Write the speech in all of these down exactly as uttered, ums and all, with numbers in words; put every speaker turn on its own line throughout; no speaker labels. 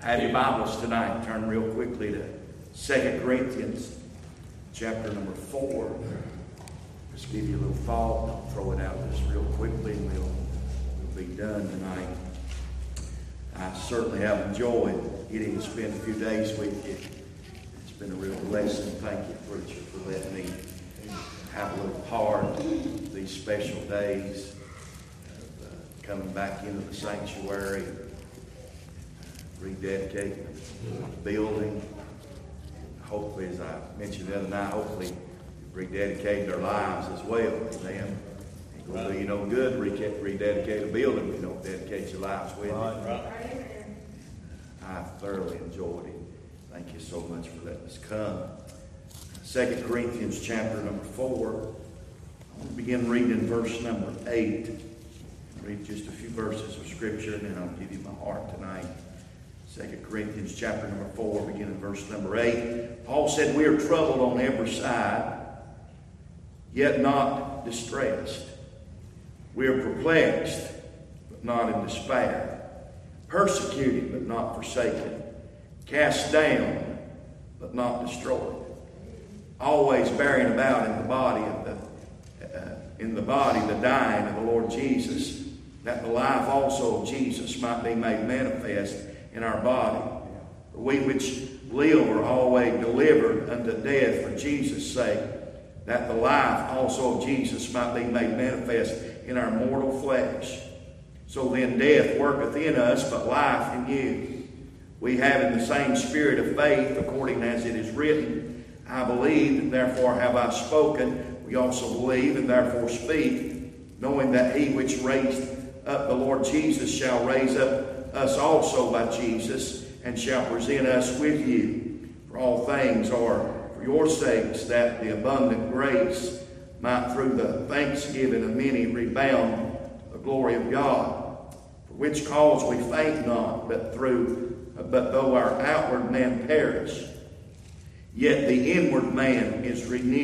Have your Bibles tonight. Turn real quickly to Second Corinthians chapter number four. Just give you a little thought. I'll throw it out just real quickly and we'll, we'll be done tonight. I certainly have enjoyed getting to spend a few days with you. It's been a real blessing. Thank you, preacher, for letting me have a little part of these special days of uh, coming back into the sanctuary, rededicating the building. Hopefully, as I mentioned the other night, hopefully rededicating their lives as well. Amen. It will do you no good to rededicate a building if you don't dedicate your lives with it. I thoroughly enjoyed it. Thank you so much for letting us come. Second Corinthians chapter number four. I want to begin reading verse number eight. I'll read just a few verses of Scripture and then I'll give you my heart tonight. Second Corinthians chapter number four, beginning verse number eight. Paul said, "We are troubled on every side, yet not distressed. We are perplexed, but not in despair. Persecuted, but not forsaken. Cast down, but not destroyed. Always bearing about in the body of the uh, in the body the dying of the Lord Jesus, that the life also of Jesus might be made manifest in our body. For we which live are always delivered unto death for Jesus' sake, that the life also of Jesus might be made manifest in our mortal flesh. So then death worketh in us, but life in you. We have in the same spirit of faith, according as it is written, I believe, and therefore have I spoken. We also believe, and therefore speak, knowing that he which raised up the Lord Jesus shall raise up us also by Jesus, and shall present us with you. For all things are for your sakes, that the abundant grace might through the thanksgiving of many rebound the glory of God. For which cause we faint not, but through but though our outward man perish, yet the inward man is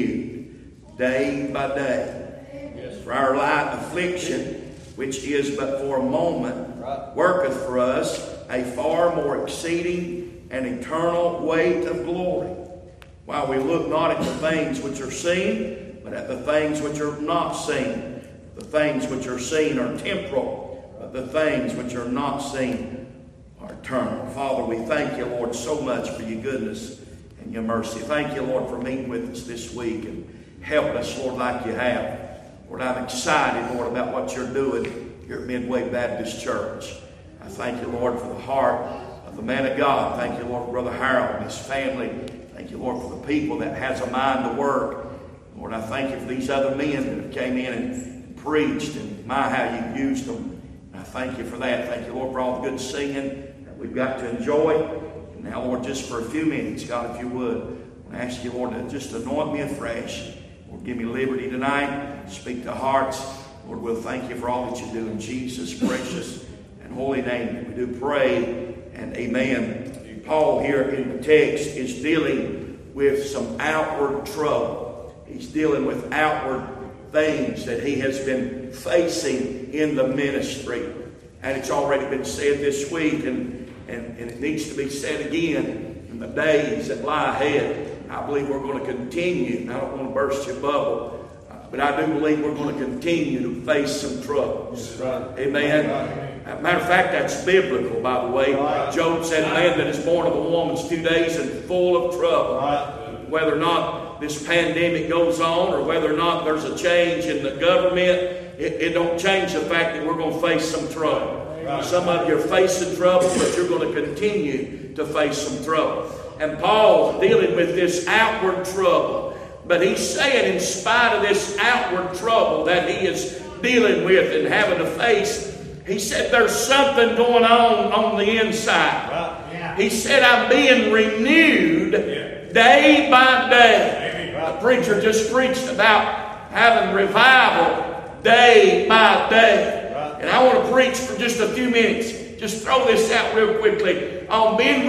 renewed day by day. Yes. For our light affliction, which is but for a moment, worketh for us a far more exceeding and eternal weight of glory, while we look not at the things which are seen, but at the things which are not seen. The things which are seen are temporal, but the things which are not seen are eternal. Father, we thank you, Lord, so much for your goodness and your mercy. Thank you, Lord, for meeting with us this week and help us, Lord, like you have. Lord, I'm excited, Lord, about what you're doing here at Midway Baptist Church. I thank you, Lord, for the heart of the man of God. Thank you, Lord, for Brother Harold and his family. Thank you, Lord, for the people that has a mind to work. Lord, I thank you for these other men that have came in and preached, and my, how you've used them. And I thank you for that. Thank you, Lord, for all the good singing that we've got to enjoy. And now, Lord, just for a few minutes, God, if you would, I ask you, Lord, to just anoint me afresh. Lord, give me liberty tonight. Speak to hearts. Lord, we'll thank you for all that you do in Jesus' precious and holy name. We do pray and amen. Paul here in the text is dealing with some outward trouble. He's dealing with outward things that he has been facing in the ministry. And it's already been said this week, and, and, and it needs to be said again in the days that lie ahead. I believe we're going to continue. I don't want to burst your bubble. But I do believe we're going to continue to face some troubles. Right. Amen. Right. Matter of fact, that's biblical, by the way. Right. Job said, a man that is born of a woman's two days and full of trouble. Right. Whether or not this pandemic goes on or whether or not there's a change in the government, it, it don't change the fact that we're going to face some trouble. Right. Some of you are facing trouble, but you're going to continue to face some trouble. And Paul's dealing with this outward trouble. But he's saying, in spite of this outward trouble that he is dealing with and having to face, he said there's something going on on the inside. Right. Yeah. He said, I'm being renewed yeah. day by day. Right. The preacher just preached about having revival day by day. Right. And I want to preach for just a few minutes. Just throw this out real quickly. On being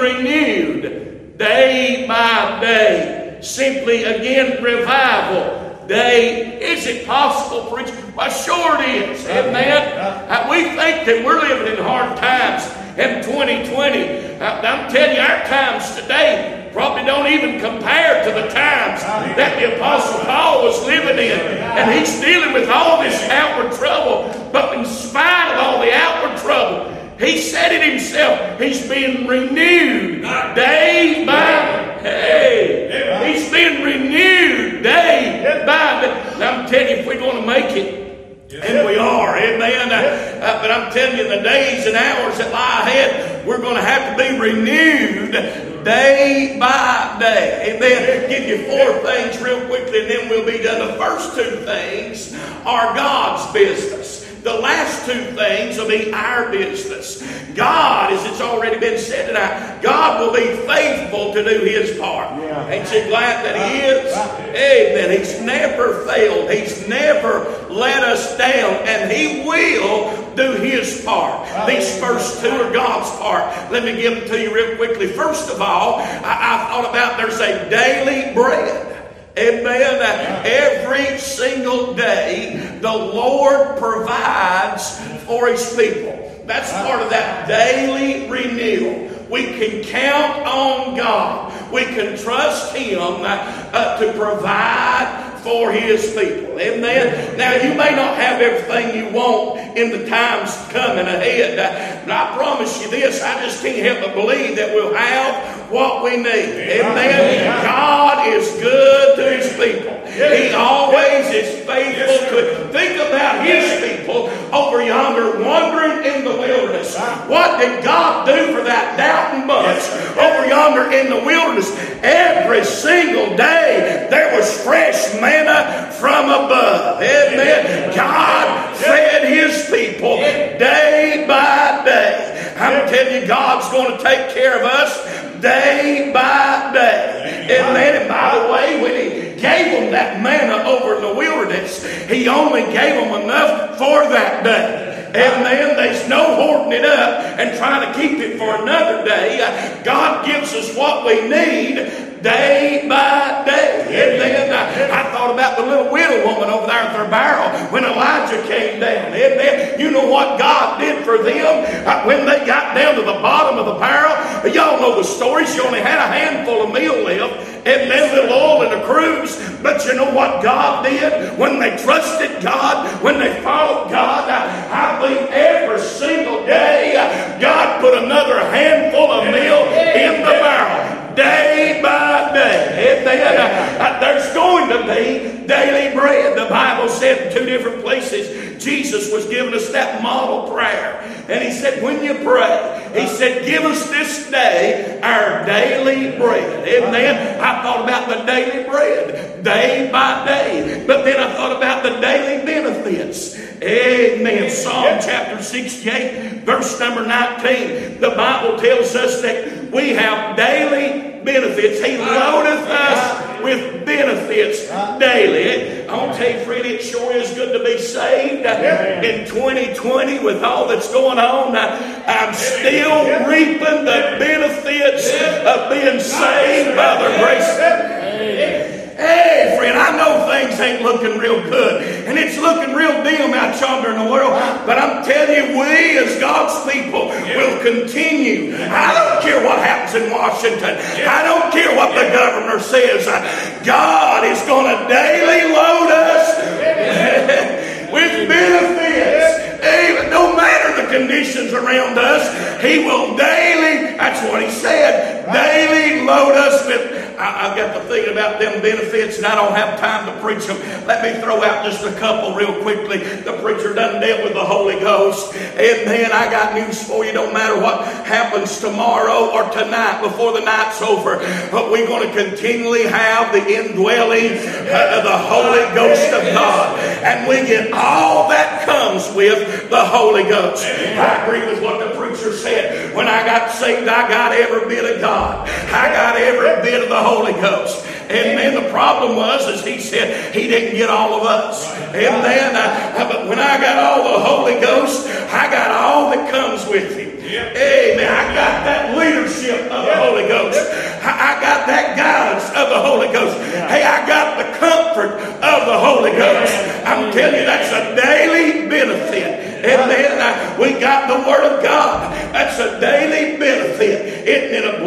renewed day by day. Simply, again, revival day. Is it possible, preacher? Why, sure it is. Amen. We think that we're living in hard times in twenty twenty.
I'm telling you, our times today probably don't even compare to the times that the Apostle Paul was living in. And he's dealing with all this outward trouble. But in spite of all the outward trouble, he said it himself, he's been renewed day by day. He's been renewed day by day. And I'm telling you, if we're going to make it, and we are, amen. Uh, uh, but I'm telling you, in the days and hours that lie ahead, we're going to have to be renewed day by day. Amen. Give you four things real quickly, and then we'll be done. The first two things are God's business. The last two things will be our business. God, as it's already been said tonight, God will be faithful to do His part. Yeah. Ain't you glad that He is? Amen. He's never failed. He's never let us down. And He will do His part. These first two are God's part. Let me give them to you real quickly. First of all, I, I thought about there's a daily bread. Amen. Every single day, the Lord provides for His people. That's part of that daily renewal. We can count on God. We can trust Him uh, to provide for His people. Amen. Now, you may not have everything you want in the times coming ahead, uh, but I promise you this, I just can't help but believe that we'll have what we need. Amen. God is good to His people. He always is faithful to it. Think about His people over yonder wandering in the wilderness. What did God do for that doubting bunch over yonder in the wilderness? Every single day there was fresh manna from above. Amen. God fed His people day by day. I'm telling you, God's going to take care of us day by day. Amen. And by the way, when He gave them that manna over in the wilderness, He only gave them enough for that day. Amen. There's no hoarding it up and trying to keep it for another day. God gives us what we need day by day. Amen. I, I thought about the little widow woman over there at their barrel when Elijah came down. Amen. You know what God did for them uh, when they got down to the bottom of the barrel? Y'all know the story. She only had a handful of meal left and then a little oil in the cruse. But you know what God did? When they trusted God, when they followed God, I, I believe every single day God put another handful of meal in the barrel. Day by day. Amen. Uh, there's going to be daily bread. The Bible said in two different places, Jesus was giving us that model prayer. And He said, when you pray, He said, give us this day our daily bread. Amen. I thought about the daily bread, day by day. But then I thought about the daily benefits. Amen. Psalm chapter sixty-eight, verse number nineteen. The Bible tells us that we have daily benefits. He loadeth us with benefits daily. I want to tell you, friend, it sure is good to be saved. In twenty twenty, with all that's going on, I'm still reaping the benefits of being saved by the grace. Hey, friend, I know things ain't looking real good, and it's looking real dim out yonder in the world, but I'm telling you, we as God's people will continue. I don't care what happens in Washington. I don't care what the governor says. God is going to daily load us with benefits. Hey, no matter the conditions around us, He will daily, that's what He said, daily load us with. I, I've got to thinking about them benefits, and I don't have time to preach them. Let me throw out just a couple real quickly. The preacher done dealt with the Holy Ghost. And man, I got news for you. Don't matter what happens tomorrow or tonight before the night's over, but we're going to continually have the indwelling of the Holy Ghost of God. And we get all that comes with the Holy Ghost. I agree with what the preacher said. When I got saved, I got every bit of God. I got every bit of the Holy Ghost. And then the problem was, as he said, He didn't get all of us. And then, I, but when I got all the Holy Ghost, I got all that comes with Him. Amen. I got that leadership of the Holy Ghost. I, I got that guidance of the Holy Ghost. Hey, I got the comfort of the Holy Ghost. I'm telling you, that's a daily benefit. And then uh, we got the Word of God. That's a daily benefit. It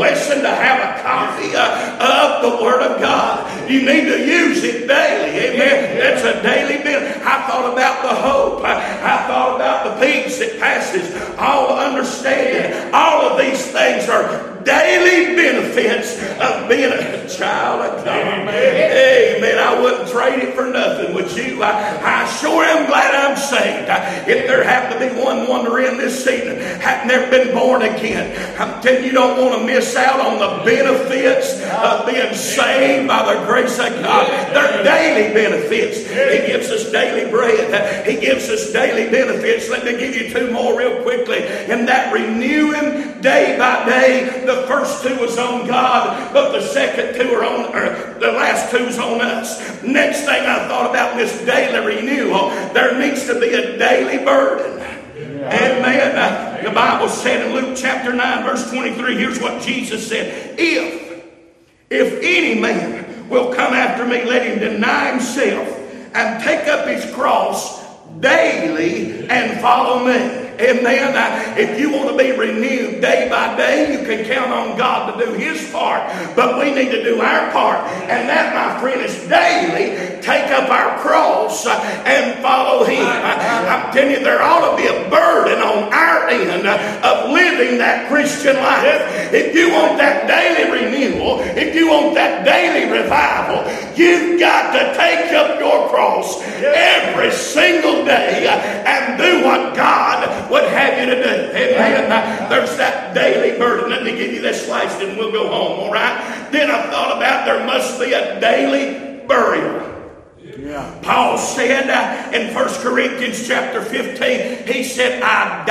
blessing to have a copy uh, of the Word of God. You need to use it daily. Amen. That's a daily benefit. I thought about the hope. I, I thought about the peace that passes all understanding. All of these things are daily benefits of being a child of God. Amen. I wouldn't trade it for nothing, would you? I, I sure am glad I'm saved. If there happened to be one wonder in this evening, have never been born again, I'm telling you, you don't want to miss out on the benefits of being saved by the grace of God. They're daily benefits. He gives us daily bread. He gives us daily benefits. Let me give you two more real quickly. In that renewing day by day, the first two was on God, but the second two are on, or the last two is on us. Next thing I thought about this daily renewal, there needs to be a daily burden. Amen. Uh, the Bible said in Luke chapter nine, verse twenty-three, here's what Jesus said. If, if any man will come after me, let him deny himself and take up his cross daily and follow me. Amen. Now, if you want to be renewed day by day, you can count on God to do His part. But we need to do our part. And that, my friend, is daily take up our cross and follow Him. I'm telling you, there ought to be a burden on our end of living that Christian life. If you want that daily renewal, if you want that daily revival, you've got to take up your cross every single day and do what God would have you to do. Amen. There's that daily burden. Let me give you this last and we'll go home, all right? Then I thought about there must be a daily burial. Yeah. Paul said uh, in First Corinthians chapter fifteen, he said, I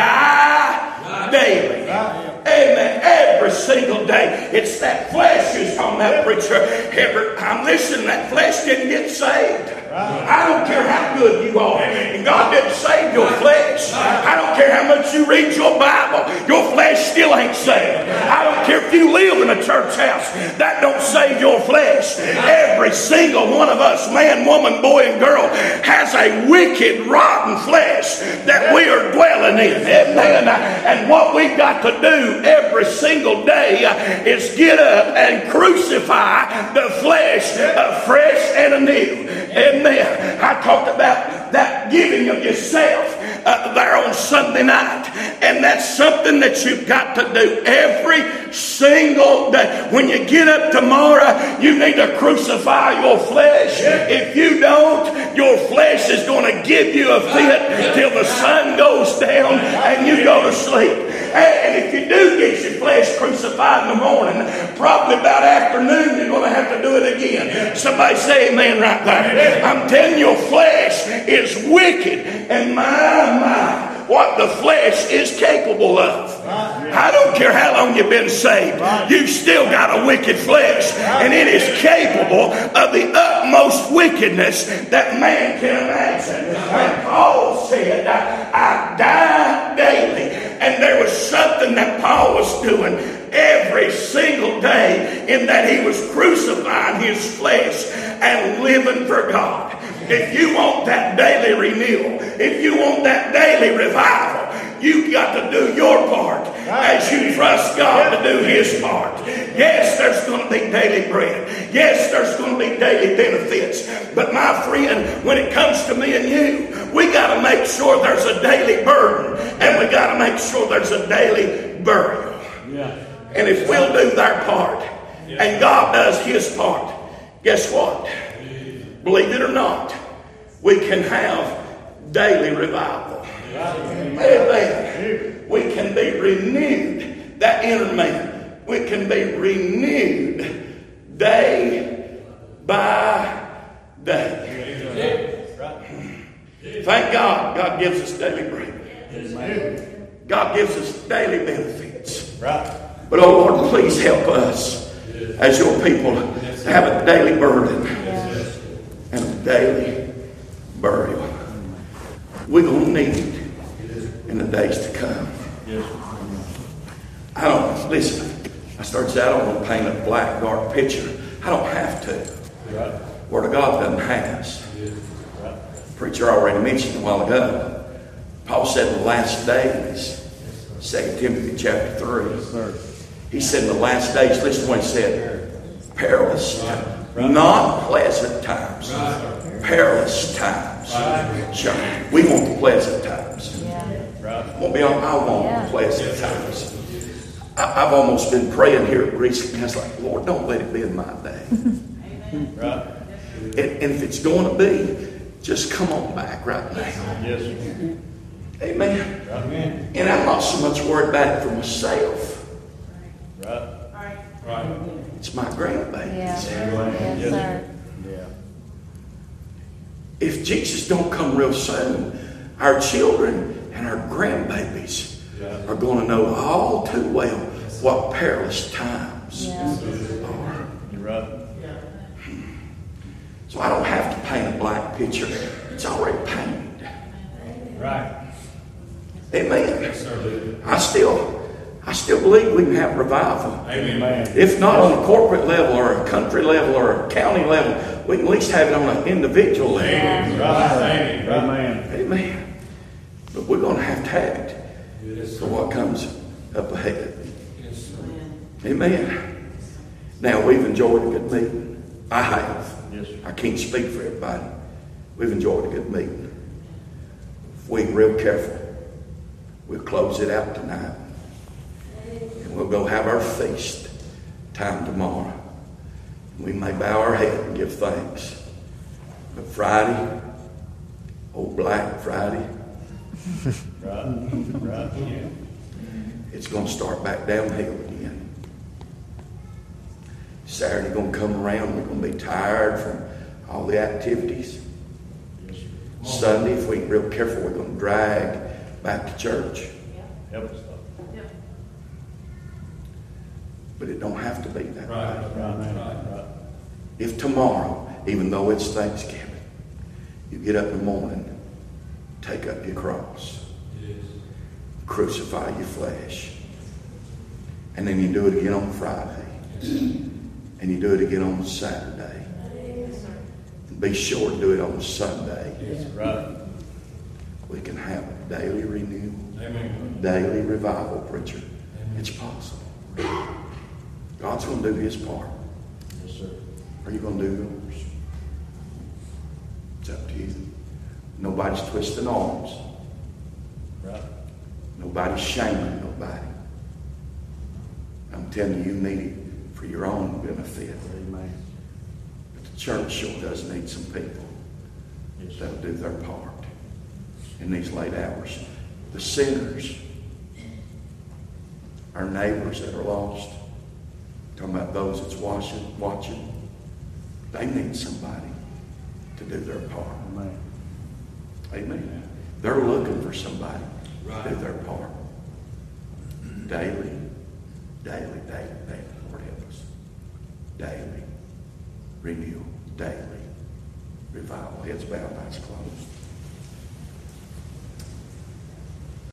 die daily. Amen. Every single day. It's that flesh is on that preacher. Every time, listen, that flesh didn't get saved. I don't care how good you are. And God didn't save your flesh. I don't care how much you read your Bible. Your flesh still ain't saved. I don't care if you live in a church house. That don't save your flesh. Every single one of us, man, woman, boy, and girl, has a wicked, rotten flesh that we are dwelling in. Amen. And what we've got to do every single day is get up and crucify the flesh afresh and anew. Amen. I talked about that giving of yourself uh, there on Sunday night. And that's something that you've got to do every single day. When you get up tomorrow, you need to crucify your flesh. If you don't, your flesh is going to give you a fit till the sun goes down and you go to sleep. And if you do get your flesh crucified in the morning, probably about afternoon, you're going to have to do it again. Somebody say amen right there. I'm telling you, your flesh is wicked. And my, my, what the flesh is capable of. I don't care how long you've been saved. You've still got a wicked flesh. And it is capable of the utmost wickedness that man can imagine. And Paul said, I, I die daily. And there was something that Paul was doing every single day in that he was crucifying his flesh and living for God. If you want that daily renewal, if you want that daily revival, you've got to do your part as you trust God to do His part. Yes, there's going to be daily bread. Yes, there's going to be daily benefits. But my friend, when it comes to me and you, we got to make sure there's a daily burden. And we got to make sure there's a daily burial. And if we'll do our part, and God does His part, guess what? Believe it or not, we can have daily revival. Amen. We can be renewed. That inner man, we can be renewed day by day. Thank God, God gives us daily bread. God gives us daily benefits. But oh Lord, please help us as your people to have a daily burden and a daily burial. We're going to need it in the days to come. I don't, listen, I started to say I don't want to paint a black, dark picture. I don't have to. Word of God doesn't have us. The preacher already mentioned a while ago. Paul said in the last days, Second Timothy chapter three,
He said in the last days, listen to what he said, perilous times, not pleasant times, perilous times. Sure. We want the pleasant times. I won't be on, I want the pleasant times. I, I've almost been praying here recently. I was like, Lord, don't let it be in my day.
Right.
And, and if it's going to be, just come on back right now.
Yes.
Amen.
Amen.
And I'm not so much worried about it for myself.
Right. Right.
It's my grandbabies.
Yeah. Yes, sir.
Yeah.
If Jesus don't come real soon, our children and our grandbabies
Yeah.
are going to know all too well what perilous times
Yeah.
are.
You're right.
So I don't have to paint a black picture. It's already painted.
Right.
Amen.
Yes, sir.
I still, I still believe we can have revival.
Amen.
If not on a corporate level or a country level or a county level, we can at least have it on an individual level.
Amen. Right. Amen.
Amen. But we're going to have to have it
Yes,
for what comes up ahead.
Yes, sir.
Amen. Now, we've enjoyed a good meeting. I have.
Yes, sir.
I can't speak for everybody. We've enjoyed a good meeting. If we're real careful, we'll close it out tonight. And we'll go have our feast time tomorrow. We may bow our head and give thanks. But Friday, old Black Friday,
Right. Right. Yeah.
it's going to start back downhill again. Saturday going to come around. We're going to be tired from all the activities.
Yes, sir.
Sunday, if we're real careful, we're going to drag back to church.
Help us, though.
But it don't have to be that way.
Right. Right. Right.
If tomorrow, even though it's Thanksgiving, you get up in the morning, take up your cross,
Yes.
crucify your flesh, and then you do it again on Friday, and you do it again on Saturday, and be sure to do it on Sunday.
Yes. Right.
We can have a daily renewal,
Amen.
daily revival, preacher. It's possible. God's going to do his part.
Yes, sir.
Are you going to do yours? It's up to you. Nobody's twisting arms.
Right.
Nobody's shaming nobody. I'm telling you, you need it for your own benefit.
Amen.
But the church sure does need some people
Yes, sir.
that'll do their part in these late hours. The sinners, our neighbors that are lost, talking about those that's watching, watching, they need somebody to do their part.
Amen.
Amen. They're looking for somebody to do their part. Daily, daily, daily, daily. Lord help us. Daily renewal, daily revival. Heads bowed, eyes closed.